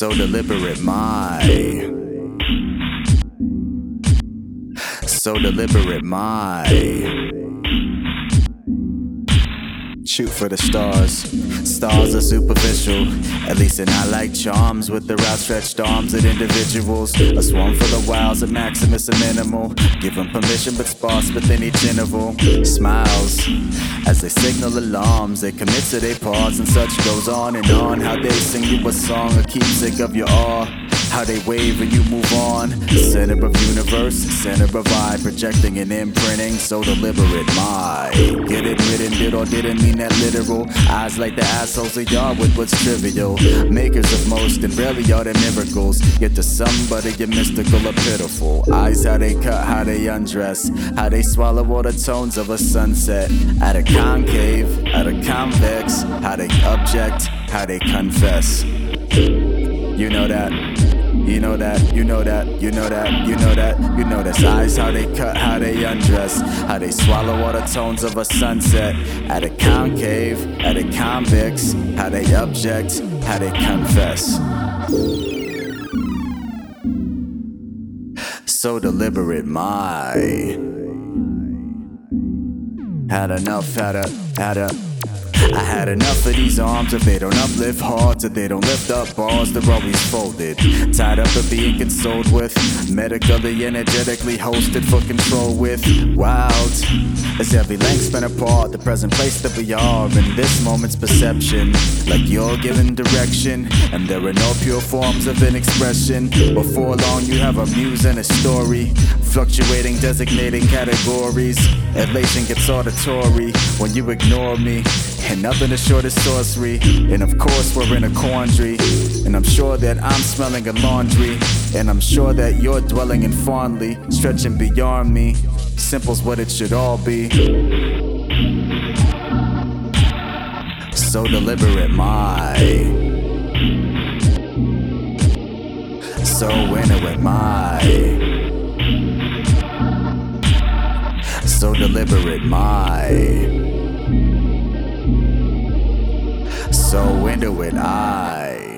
So deliberate, so deliberate, shoot for the stars. Stars are superficial, at least in I like charms with their outstretched arms at individuals. A swarm full of wows, a maximus, a minimal. Give them permission but sparse within each interval. Smiles as they signal alarms. They commit to their pause and such goes on and on. How they sing you a song, a keepsake of your awe. How they wave and you move on. Center of universe, center of I, projecting and imprinting. So deliberate, get it written, did or didn't mean that literal. Eyes like the assholes of y'all with what's trivial. Makers of most and rarely are they miracles. Yet to somebody you're mystical or pitiful. Eyes how they cut, how they undress. How they swallow all the tones of a sunset. At a concave, at a convex. How they object, how they confess. You know that. You know that, you know that, you know that, you know that, you know that's eyes how they cut, how they undress, how they swallow all the tones of a sunset. At a concave, at a convex, how they object, how they confess. So deliberate, had enough, I had enough of these arms. If they don't uplift hearts, if they don't lift up bars, they're always folded. Tied up and being consoled with. Medically, energetically hosted for control with. Wild as every length spent apart. The present place that we are in this moment's perception. Like you're given direction, and there are no pure forms of an expression. Before long you have a muse and a story. Fluctuating, designating categories. Elation gets auditory when you ignore me. And nothing is short of sorcery. And of course we're in a quandary. And I'm sure that I'm smelling a laundry. And I'm sure that you're dwelling in fondly. Stretching beyond me. Simple's what it should all be. So deliberate, so into it, so deliberate, so into it,